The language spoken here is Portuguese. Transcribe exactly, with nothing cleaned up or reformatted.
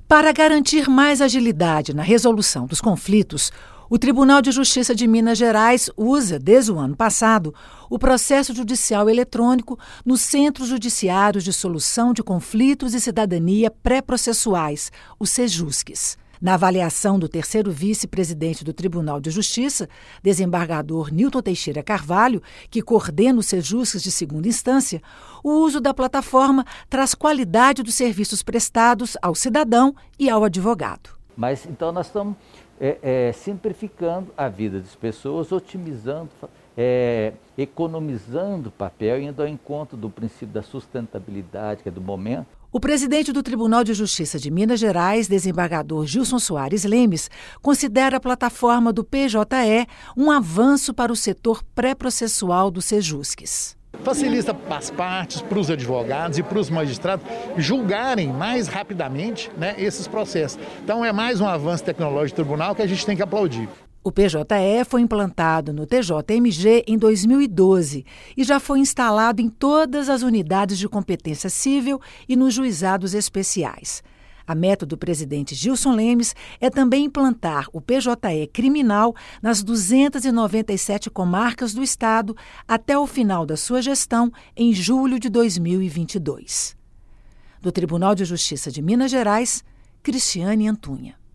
Para garantir mais agilidade na resolução dos conflitos, o Tribunal de Justiça de Minas Gerais usa, desde o ano passado, o processo judicial eletrônico nos Centros Judiciários de Solução de Conflitos e Cidadania Pré-Processuais, os SEJUSCs. Na avaliação do terceiro vice-presidente do Tribunal de Justiça, desembargador Nilton Teixeira Carvalho, que coordena os SEJUSCs de segunda instância, o uso da plataforma traz qualidade dos serviços prestados ao cidadão e ao advogado. Mas então nós estamos é, é, simplificando a vida das pessoas, otimizando, é, economizando papel e indo ao encontro do princípio da sustentabilidade, que é do momento. O presidente do Tribunal de Justiça de Minas Gerais, desembargador Gilson Soares Lemes, considera a plataforma do P J E um avanço para o setor pré-processual dos SEJUSCs. Facilita para as partes, para os advogados e para os magistrados julgarem mais rapidamente, né, esses processos. Então é mais um avanço tecnológico do tribunal que a gente tem que aplaudir. O P J E foi implantado no T J M G em dois mil e doze e já foi instalado em todas as unidades de competência civil e nos juizados especiais. A meta do presidente Gilson Lemes é também implantar o P J E criminal nas duzentas e noventa e sete comarcas do estado até o final da sua gestão, em julho de dois mil e vinte e dois. Do Tribunal de Justiça de Minas Gerais, Cristiane Antunha.